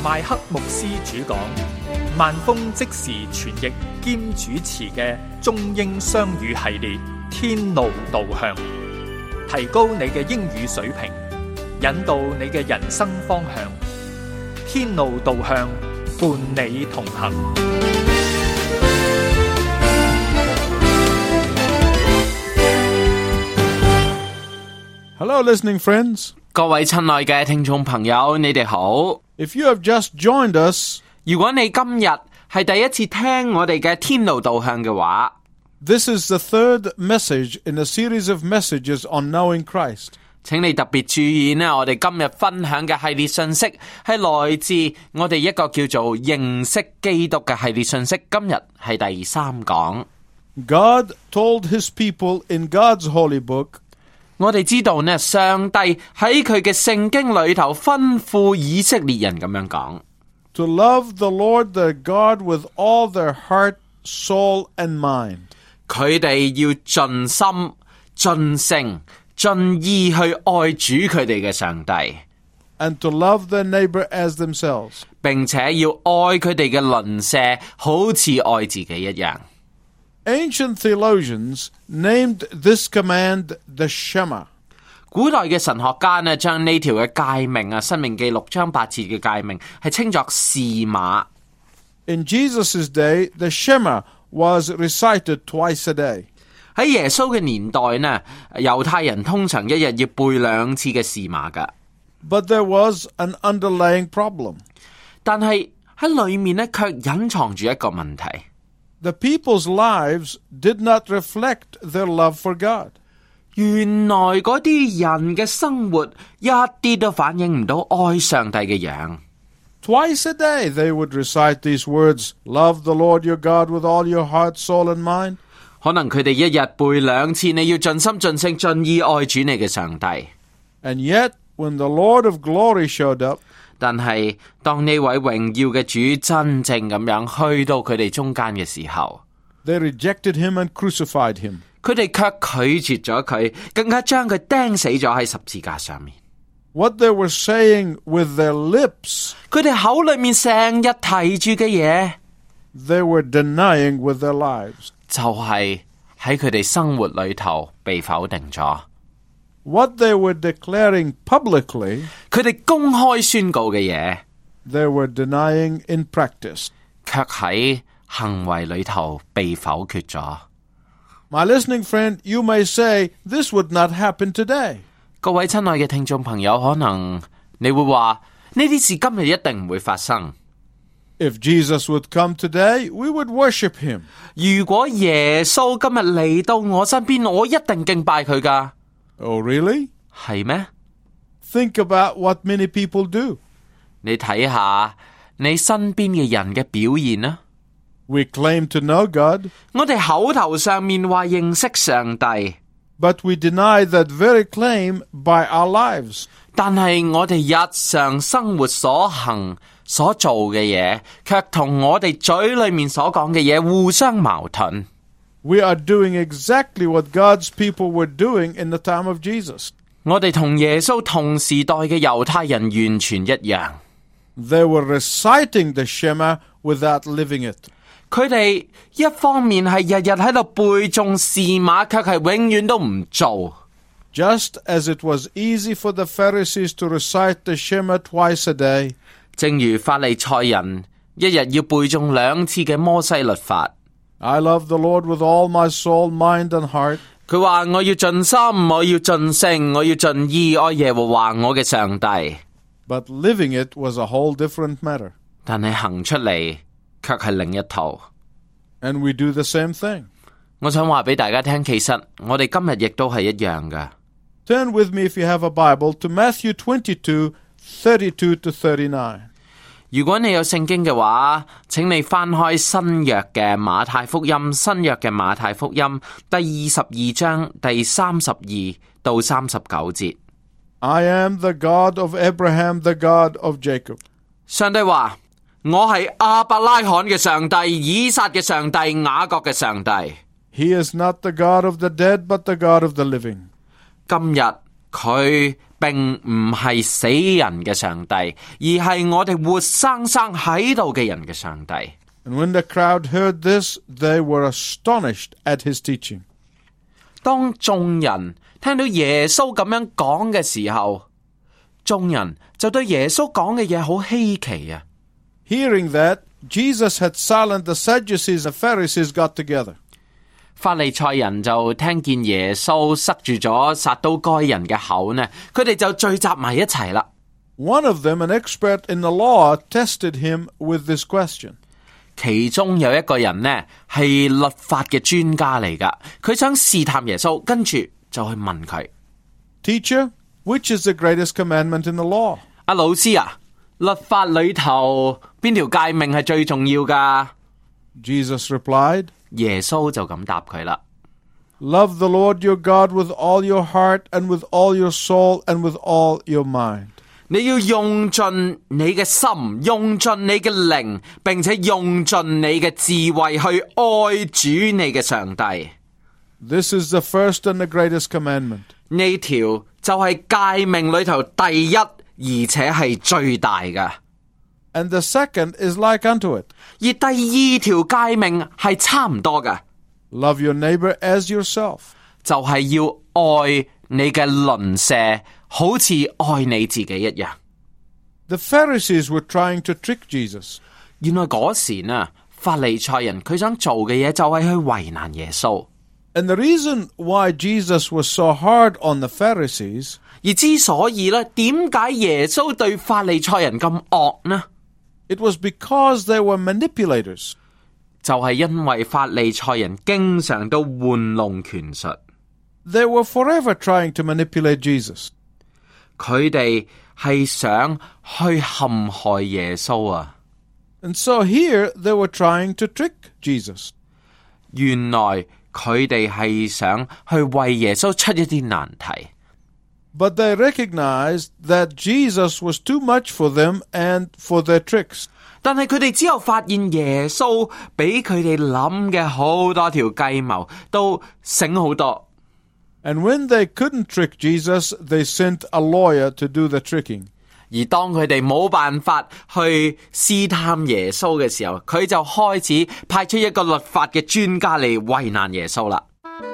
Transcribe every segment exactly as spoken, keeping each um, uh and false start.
麥克牧師主講，萬峰即時傳譯兼主持嘅中英雙語系列《天路導向》，提高你嘅英語水平，引導你嘅人生方向。天路導向，伴你同行。 Hello, listening friends. 各位親愛嘅聽眾朋友，你哋好。 If you have just joined us, 如果你今日係第一次聽我哋嘅天路導向嘅話， this is the third message in a series of messages on knowing Christ. 請你特別注意呢，我哋今日分享嘅系列信息係來自我哋一個叫做認識基督嘅系列信息。今日係第三講。 God told his people in God's holy book, 我哋知道呢，上帝喺佢嘅聖經裏頭吩咐以色列人咁樣講 to love the Lord their God with all their heart, soul, and mind. 佢哋要盡心、盡性、盡意去愛主佢哋嘅上帝， and to love their neighbor as themselves. 並且要愛佢哋嘅鄰舍，好似愛自己一樣。 Ancient theologians named this command the Shema. 古代嘅神學家呢，將呢條嘅誡命啊，《申命記》六章八節嘅誡命係稱作示瑪。 In Jesus' day, the Shema was recited twice a day. 喺耶穌嘅年代呢，猶太人通常一日要背兩次嘅示瑪噶。 But there was an underlying problem. 但係喺裏面呢，卻隱藏住一個問題。 The people's lives did not reflect their love for God. 原來嗰啲人嘅生活一啲都反映唔到愛上帝嘅樣。 Twice a day they would recite these words, love the Lord your God with all your heart, soul, and mind. 可能佢哋一日背兩次，你要盡心盡性盡意愛主你嘅上帝。 And yet, when the Lord of glory showed up, 但係當呢位榮耀嘅主真正咁樣去到佢哋中間嘅時候， they rejected him and crucified him. 佢哋卻拒絕咗佢，更加將佢釘死咗喺十字架上面。 What they were saying with their lips, 佢哋口裏面成日提住嘅嘢， they were denying with their lives. 就係喺佢哋生活裏頭被否定咗。 What they were declaring publicly, 佢哋公開宣告嘅嘢， they were denying in practice. 卻喺行為裏頭被否決咗。 My listening friend, you may say, this would not happen today. 各位親愛嘅聽眾朋友，可能你會話呢啲事今日一定唔會發生。 If Jesus would come today, we would worship him. 如果耶穌今日嚟到我身邊，我一定敬拜佢㗎。 Oh, really? 係咩？ Think about what many people do. 你睇下你身邊嘅人嘅表現啦。 We claim to know God, 我哋口頭上面話認識上帝， but we deny that very claim by our lives. 但係我哋日常生活所行所做嘅嘢，卻同我哋嘴裏面所講嘅嘢互相矛盾。 We are doing exactly what God's people were doing in the time of Jesus. 我哋同耶穌同時代嘅猶太人完全一樣。 They were reciting the Shema without living it. 佢哋一方面係日日喺度背誦示瑪，卻係永遠都唔做。 Just as it was easy for the Pharisees to recite the Shema twice a day, 正如法利賽人一日要背誦兩次嘅摩西律法。 I love the Lord with all my soul, mind, and heart. 佢話我要盡心，我要盡性，我要盡意愛耶和華我嘅上帝。 But living it was a whole different matter. 但係行出嚟卻係另一套。 And we do the same thing. 我想話俾大家聽，其實我哋今日亦都係一樣㗎。 Turn with me, if you have a Bible, to Matthew twenty-two, thirty-two to thirty-nine. 如果你有聖經嘅話，請你翻開新約嘅馬太福音，新約嘅馬太福音第二十二章第三十二到三十九節。 I am the God of Abraham, the God of Jacob. 上帝話：我係亞伯拉罕嘅上帝，以撒嘅上帝，雅各嘅上帝。 He is not the God of the dead, but the God of the living. 今日佢並唔係死人嘅上帝，而係我哋活生生喺度嘅人嘅上帝。 And when the crowd heard this, they were astonished at his teaching. 當眾人聽到耶穌咁樣講嘅時候，眾人就對耶穌講嘅嘢好稀奇啊。 Hearing that, Jesus had silenced the Sadducees and Pharisees got together. 法利賽人就聽見耶穌塞住咗撒都該人嘅口呢，佢哋就聚集埋一齊啦。 One of them, an expert in the law, tested him with this question. 其中有一個人呢係律法嘅專家嚟噶，佢想試探耶穌，跟住就去問佢 Teacher, which is the greatest commandment in the law? 阿老師啊，律法裏頭邊條誡命係最重要噶？ Jesus replied, 耶穌就咁答佢啦。 Love the Lord your God with all your heart and with all your soul and with all your mind. 你要用盡你嘅心，用盡你嘅靈，並且用盡你嘅智慧去愛主你嘅上帝。 This is the first and the greatest commandment. 呢條就係誡命裏頭第一，而且係最大嘅。 And the second is like unto it. 而第二條誡命係差唔多嘅， Love your neighbor as yourself. 就係要愛你嘅鄰舍，好似愛你自己一樣。 The Pharisees were trying to trick Jesus. 原來嗰時呢，法利賽人佢想做嘅嘢就係去為難耶穌。 And the reason why Jesus was so hard on the Pharisees, 而之所以呢，點解耶穌對法利賽人咁惡呢？ it was because they were manipulators. 就係因為法利賽人經常都玩弄權術， They were forever trying to manipulate Jesus. 佢哋係想去陷害耶穌啊！ And so here they were trying to trick Jesus. 原來佢哋係想去為耶穌出一啲難題， But they recognized that Jesus was too much for them and for their tricks. 但係佢哋之後發現耶穌比佢哋諗嘅好多條計謀都醒好多。 And when they couldn't trick Jesus, they sent a lawyer to do the tricking. 而當佢哋冇辦法去試探耶穌嘅時候，佢就開始派出一個律法嘅專家嚟為難耶穌啦。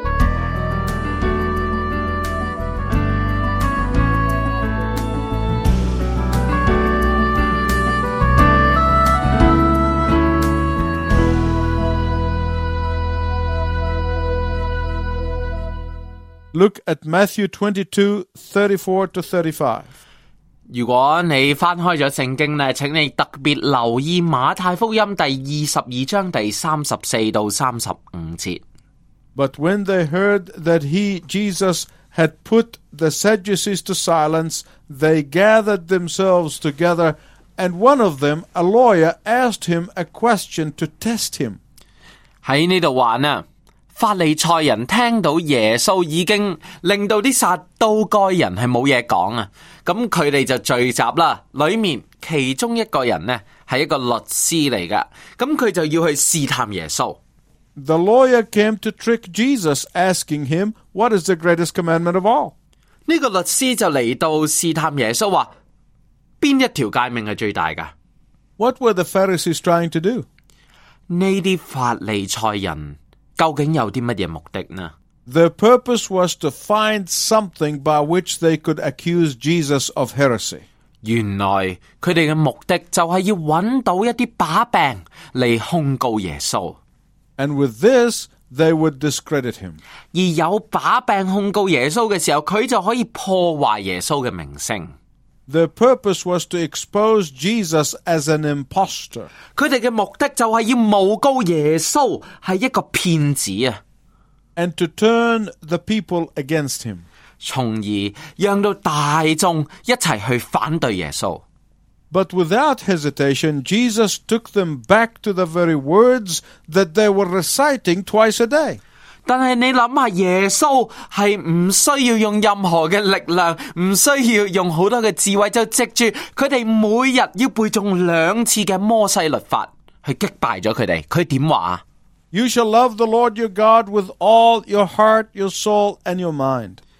Look at Matthew twenty-two, thirty-four to thirty-five. 如果你翻開咗聖經呢，請你特別留意馬太福音第二十二章第三十四到三十五節。 But when they heard that he, Jesus, had put the Sadducees to silence, they gathered themselves together, and one of them, a lawyer, asked him a question to test him. 喺呢度話呢，法利賽人聽到耶穌已經令到啲撒都該人係冇嘢講啊，咁佢哋就聚集啦。裏面其中一個人呢係一個律師嚟噶，咁佢就要去試探耶穌。 The lawyer came to trick Jesus, asking him, What is the greatest commandment of all? 呢個律師就嚟到試探耶穌，話邊一條誡命係最大噶？ What were the Pharisees trying to do? 呢啲法利賽人究竟有啲乜嘢目的呢？ Their purpose was to find something by which they could accuse Jesus of heresy. 原來佢哋嘅目的就係要揾到一啲把柄嚟控告耶穌。 And with this, they would discredit him. 而有把柄控告耶穌嘅時候，佢就可以破壞耶穌嘅名聲。 Their purpose was to expose Jesus as an impostor. 佢哋嘅目的就係要誣告耶穌係一個騙子啊， And to turn the people against him. 從而讓到大眾一齊去反對耶穌。 But without hesitation, Jesus took them back to the very words that they were reciting twice a day. 但係你諗下，耶穌係唔需要用任何嘅力量，唔需要用好多嘅智慧，就藉住佢哋每日要背誦兩次嘅摩西律法去擊敗咗佢哋。佢點話？ You shall love the Lord your God with all your heart, your soul, and your mind.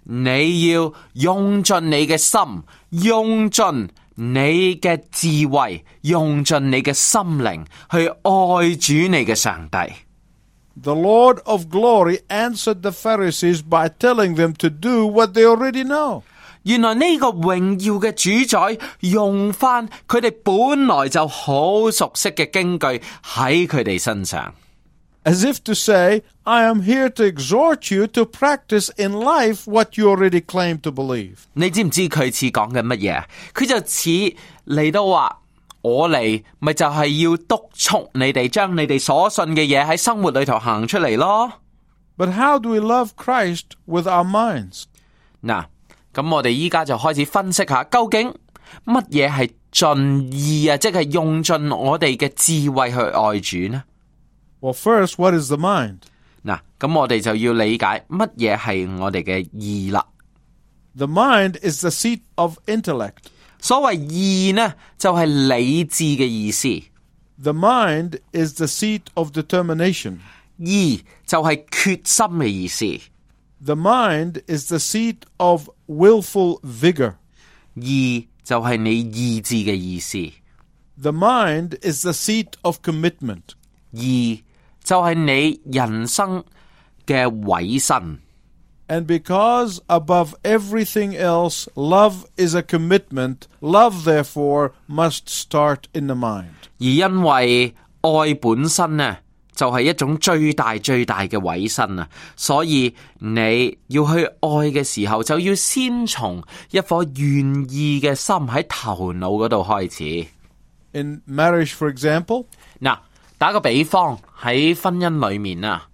你要用盡你嘅心，用盡你嘅智慧，用盡你嘅心靈去愛主你嘅上帝。 The Lord of glory answered the Pharisees by telling them to do what they already know. 原來呢個榮耀嘅主宰用返佢哋本來就好熟悉嘅經句喺佢哋身上。 As if to say, I am here to exhort you to practice in life what you already claim to believe. 你知唔知佢似講緊乜嘢？佢就似嚟到話，我嚟咪就係要督促你哋將你哋所信嘅嘢喺生活裏頭行出嚟咯。 But how do we love Christ with our minds? 嗱，咁我哋依家就開始分析下，究竟乜嘢係盡意啊，即係用盡我哋嘅智慧去愛主呢？ Well, first, what is the mind? 嗱，咁我哋就要理解乜嘢係我哋嘅意啦。 The mind is the seat of intellect. 所謂意呢，就係理智嘅意思。 The mind is the seat of determination. 意就係決心嘅意思。 The mind is the seat of willful vigor. 意就係你意志嘅意思。 The mind is the seat of commitment. 意就係你人生嘅委身。 And because above everything else, love is a commitment, love therefore must start in the mind. 而因為愛本身呢，就係一種最大最大嘅委身啊，所以你要去愛嘅時候，就要先從一顆願意嘅心喺頭腦嗰度開始。 In marriage, for example, 嗱，打個比方喺婚姻裏面啊。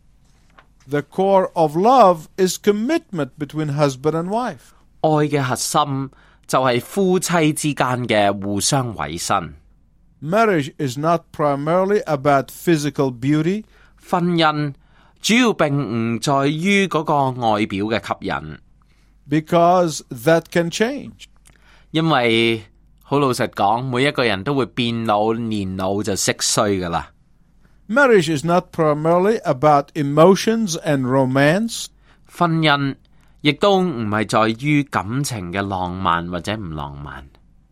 The core of love is commitment between husband and wife. 愛嘅核心就係夫妻之間嘅互相委身。 Marriage is not primarily about physical beauty. 婚姻主要並唔在於嗰個外表嘅吸引， because that can change. 因為好老實講，每一個人都會變老，年老就識衰㗎喇。 Marriage is not primarily about emotions and romance. 婚姻亦都唔係在於感情嘅浪漫或者唔浪漫，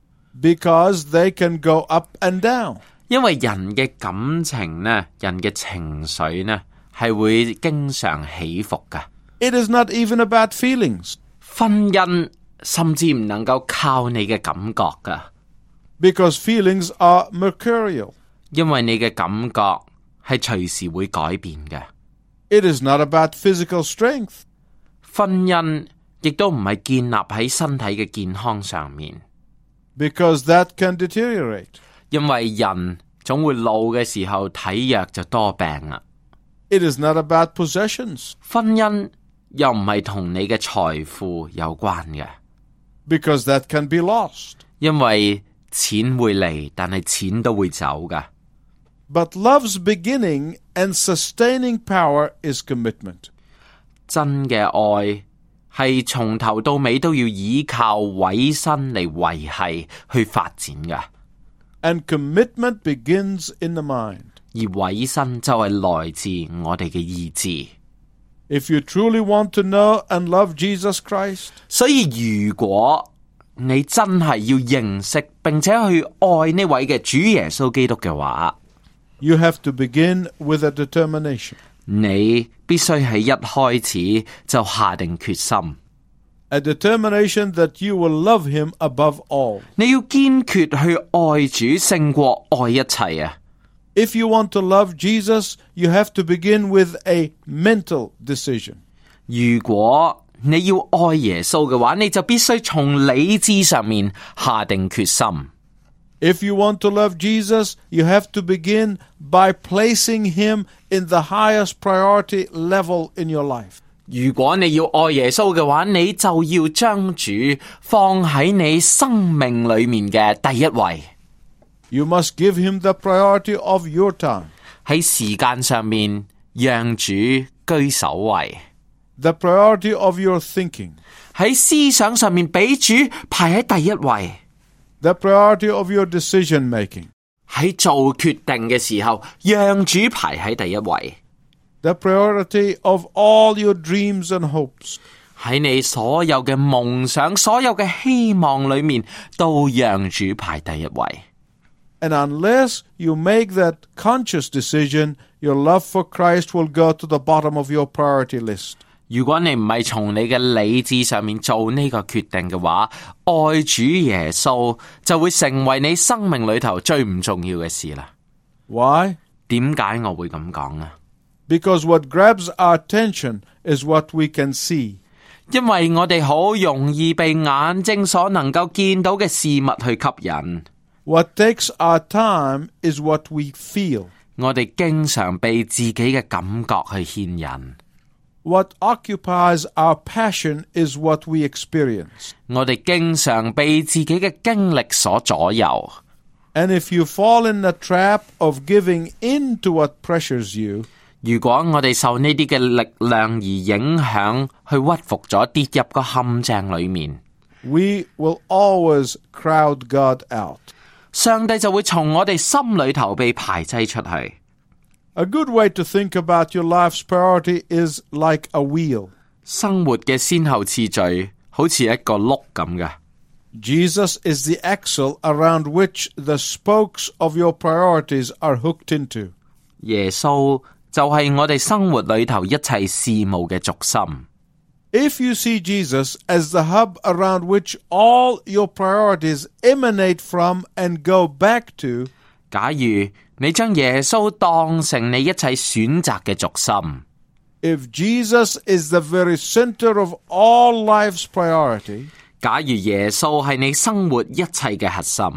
because they can go up and down. 因為人嘅感情呢，人嘅情緒呢，係會經常起伏㗎。 It is not even about feelings. 婚姻甚至唔能夠靠你嘅感覺㗎， because feelings are mercurial. 因為你嘅感覺係隨時會改變嘅。 It is not about physical strength. 婚姻亦都唔係建立喺身體嘅健康上面， because that can deteriorate. 因為人總會老嘅時候體弱就多病啦。 It is not about possessions. 婚姻又唔係同你嘅財富有關嘅， because that can be lost. 因為錢會嚟，但係錢都會走噶。 But love's beginning and sustaining power is commitment. 真嘅愛係從頭到尾都要依靠委身嚟維繫去發展噶。 And commitment begins in the mind. 而委身就係來自我哋嘅意志。 If you truly want to know and love Jesus Christ, 所以如果你真係要認識並且去愛呢位嘅主耶穌基督嘅話， you have to begin with a determination. 你必須喺一開始就下定決心。 A determination that you will love him above all. 你要堅決去愛主勝過愛一切啊！ If you want to love Jesus, you have to begin with a mental decision. 如果你要愛耶穌嘅話，你就必須從理智上面下定決心。 If you want to love Jesus, you have to begin by placing him in the highest priority level in your life. 如果你要愛耶穌嘅話，你就要將主放喺你生命裏面嘅第一位。 You must give him the priority of your time. 喺時間上面讓主居首位。 The priority of your thinking. 喺思想上面俾主排喺第一位。 The priority of your decision making. 喺做決定嘅時候，讓主排喺第一位。 The priority of all your dreams and hopes. 喺你所有嘅夢想、所有嘅希望裏面，都讓主排第一位。 And unless you make that conscious decision, your love for Christ will go to the bottom of your priority list. 如果你唔係從你嘅理智上面做呢個決定嘅話，愛主耶穌就會成為你生命裏頭最唔重要嘅事啦。 Why? 點解我會咁講呢？ Because what grabs our attention is what we can see. 因為我哋好容易被眼睛所能夠見到嘅事物去吸引。 What takes our time is what we feel. 我哋經常被自己嘅感覺去牽引。 What occupies our passion is what we experience. 我哋經常被自己嘅經歷所左右。 And if you fall in the trap of giving in to what pressures you, 如果我哋受呢啲嘅力量而影響，去屈服咗，跌入個陷阱裏面， we will always crowd God out. 上帝就會從我哋心裏頭被排擠出去。 A good way to think about your life's priority is like a wheel. 生活嘅先後次序好似一個轆咁嘅。 Jesus is the axle around which the spokes of your priorities are hooked into. 耶穌就係我哋生活裏頭一切事務嘅軸心。 If you see Jesus as the hub around which all your priorities emanate from and go back to, 假如你將耶穌當成你一切選擇嘅軸心， if Jesus is the very center of all life's priority, 假如耶穌係你生活一切嘅核心，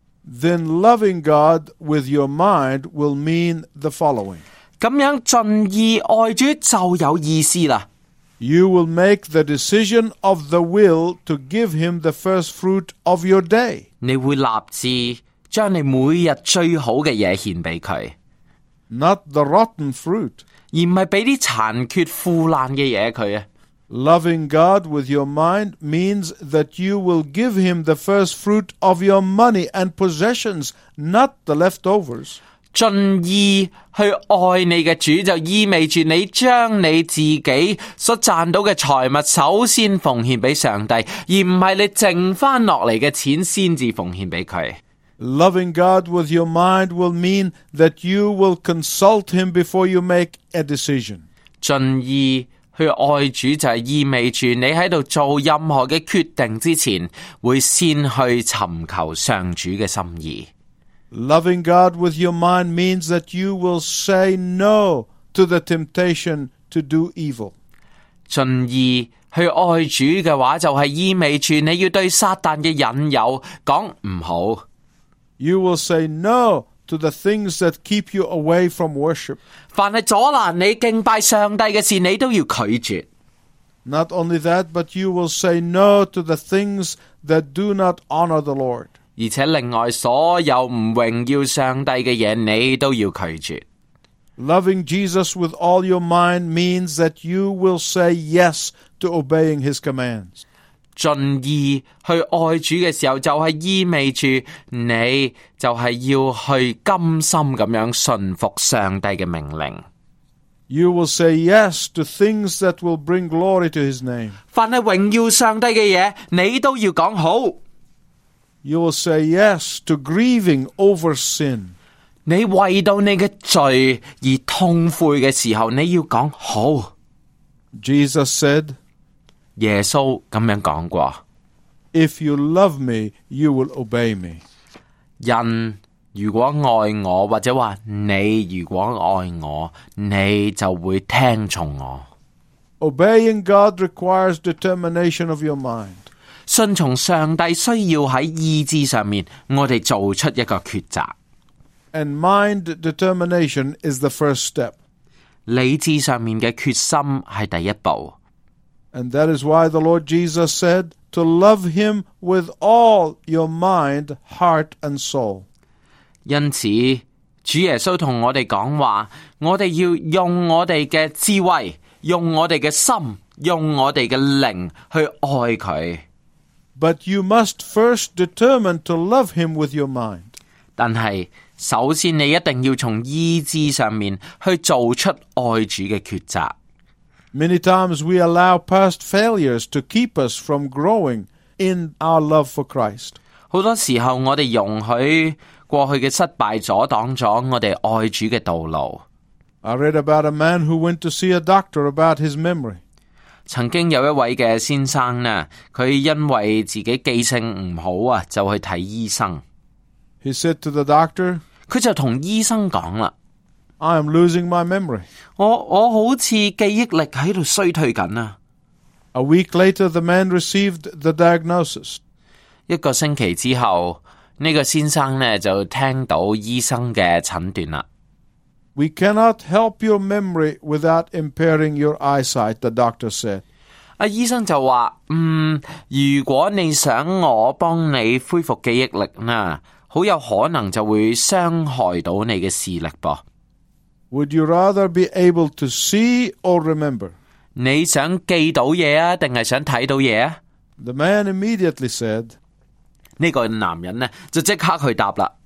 then loving God with your mind will mean the following. 咁樣盡意愛主就有意思啦。 You will make the decision of the will to give him the first fruit of your day. 你會立志將你每日最好嘅嘢獻俾佢， Not the rotten fruit. 而唔係俾啲殘缺腐爛嘅嘢佢啊。 Loving God with your mind means that you will give him the first fruit of your money and possessions, not the leftovers. 盡意去愛你嘅主，就意味住你將你自己所賺到嘅財物首先奉獻俾上帝，而唔係你剩翻落嚟嘅錢先至奉獻俾佢。 Loving God with your mind will mean that you will consult him before you make a decision. 盡意去愛主就係意味住你喺度做任何嘅決定之前，會先去尋求上主嘅心意。 Loving God with your mind means that you will say no to the temptation to do evil. 盡意去愛主嘅話，就係意味住你要對撒旦嘅引誘講唔好。 You will say no to the things that keep you away from worship. 凡係阻攔你敬拜上帝嘅事，你都要拒絕。 Not only that, but you will say no to the things that do not honor the Lord. 而且另外所有唔榮耀上帝嘅嘢，你都要拒絕。 Loving Jesus with all your mind means that you will say yes to obeying his commands. 盡意去愛主嘅時候，就係意味住你就係要去甘心咁樣順服上帝嘅命令。 You will say yes to things that will bring glory to his name. 凡係榮耀上帝嘅嘢，你都要講好。 You will say yes to grieving over sin. 你為到你嘅罪而痛悔嘅時候，你要講好。 Jesus said, 耶穌咁樣講過， If you love me, you will obey me. 人如果愛我，或者話你如果愛我，你就會聽從我。 Obeying God requires determination of your mind. 順從上帝需要喺意志上面，我哋做出一個抉擇。 And mind determination is the first step. 理智上面嘅決心係第一步。 And that is why the Lord Jesus said to love him with all your mind, heart, and soul. 因此，主耶穌同我哋講話，我哋要用我哋嘅智慧，用我哋嘅心，用我哋嘅靈去愛佢。 But you must first determine to love him with your mind. 但係，首先你一定要從意志上面去做出愛主嘅抉擇。 Many times we allow past failures to keep us from growing in our love for Christ. 好多時候我哋容許過去嘅失敗阻擋咗我哋愛主嘅道路。 I read about a man who went to see a doctor about his memory. 曾經有一位嘅先生呢，佢因為自己記性唔好啊，就去睇醫生。 He said to the doctor, 佢就同醫生講啦， I am losing my memory. 我我好似記憶力喺度衰退緊啊。 A week later, the man received the diagnosis. 一個星期之後，呢個先生呢就聽到醫生嘅診斷啦。 We cannot help your memory without impairing your eyesight, the doctor said. 阿醫生就話，嗯，如果你想我幫你恢復記憶力呢，好有可能就會傷害到你嘅視力噃。 Would you rather be able to see or remember? 你想記到嘢啊，定係想睇到嘢啊？ The man immediately said, 呢個男人呢就即刻去答啦。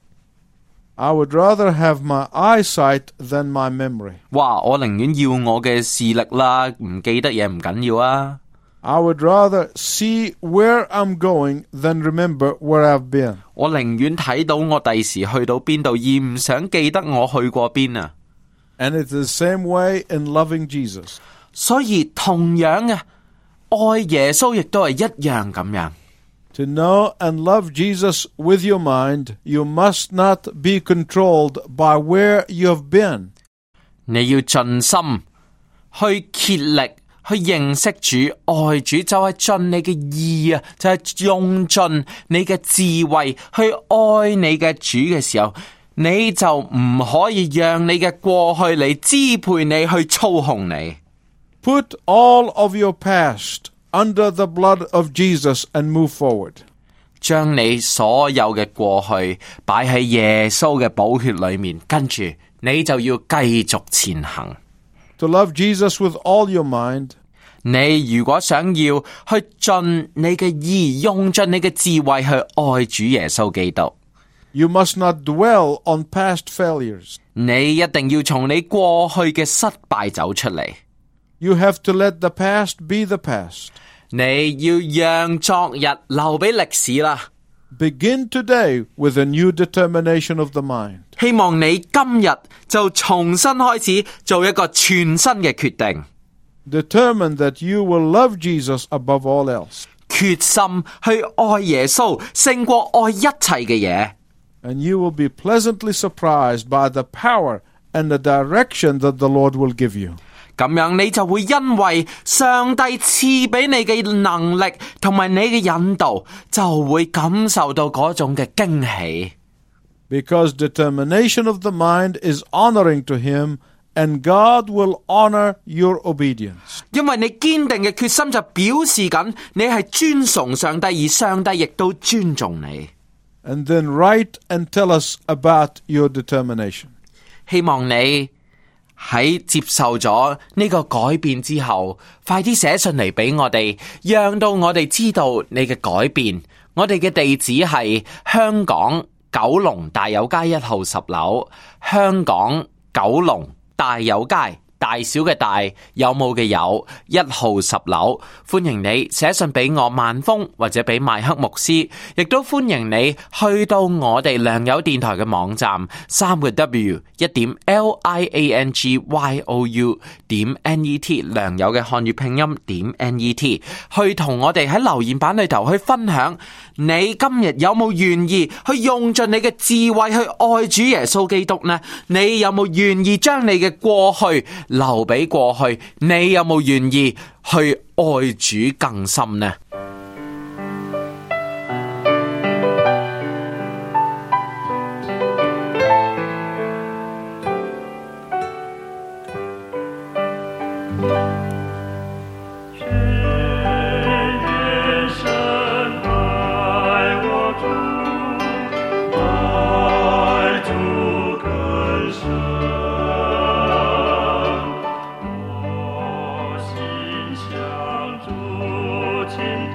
I would rather have my eyesight than my memory. 哇！我寧願要我嘅視力啦，唔記得嘢唔緊要啊。 I would rather see where I'm going than remember where I've been. 我寧願睇到我第時去到邊度，而唔想記得我去過邊啊。 And it's the same way in loving Jesus. 所以同樣嘅愛耶穌亦都係一樣咁樣。 To know and love Jesus with your mind, you must not be controlled by where you've been. 你要盡心去竭力去認識主、愛主，就係盡你嘅意啊，就係用盡你嘅智慧去愛你嘅主嘅時候，你就唔可以讓你嘅過去嚟支配你，去操控你。 Put all of your past under the blood of Jesus and move forward. 將你所有嘅過去擺喺耶穌嘅寶血裏面，跟住你就要繼續前行。 To love Jesus with all your mind, 你如果想要去盡你嘅意，用盡你嘅智慧去愛主耶穌基督， you must not dwell on past failures. 你一定要從你過去嘅失敗走出嚟。 You have to let the past be the past. 你要讓昨日留俾歷史啦。 Begin today with a new determination of the mind. 希望你今日就重新開始做一個全新嘅決定。 Determine that you will love Jesus above all else. 決心去愛耶穌勝過愛一切嘅嘢。 And you will be pleasantly surprised by the power and the direction that the Lord will give you. 咁樣你就會因為上帝賜俾你嘅能力同埋你嘅引導，就會感受到嗰種嘅驚喜。 Because determination of the mind is honoring to Him, and God will honor your obedience. 因為你堅定嘅決心就表示緊你係尊崇上帝，而上帝亦都尊重你。 And then write and tell us about your determination. 希望你喺接受咗呢個改變之後，快啲寫信嚟俾我哋，讓到我哋知道你嘅改變。我哋嘅地址係香港九龍大有街一號十樓，香港九龍大有街，大小嘅大，有冇嘅有，一號十樓。歡迎你寫信俾我萬峰或者俾麥克牧師，亦都歡迎你去到我哋良友電台嘅網站三個 W 一點 L I A N G Y O U 點 N E T 良友嘅漢語拼音點 N E T 去同我哋喺留言板裏頭去分享，你今日有冇願意去用盡你嘅智慧去愛主耶穌基督呢？你有冇願意將你嘅過去留俾過去？你有冇願意去愛主更深呢？ 情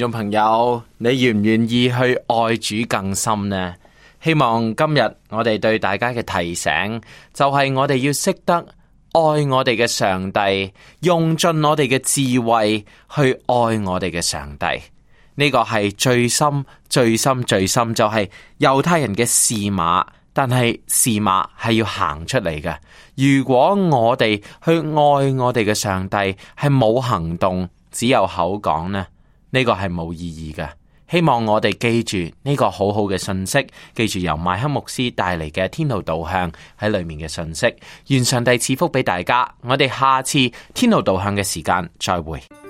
眾朋友，你願唔願意去愛主更深呢？希望今日我哋對大家嘅提醒，就係我哋要識得愛我哋嘅上帝，用盡我哋嘅智慧去愛我哋嘅上帝。呢個係最深、最深、最深，就係猶太人嘅示瑪，但係示瑪係要行出嚟嘅。如果我哋去愛我哋嘅上帝，係冇行動，只有口講呢，呢個係冇意義嘅。希望我哋記住呢個好好嘅信息，記住由麥克牧師帶嚟嘅天路導向喺裏面嘅信息。願上帝賜福俾大家，我哋下次天路導向嘅時間再會。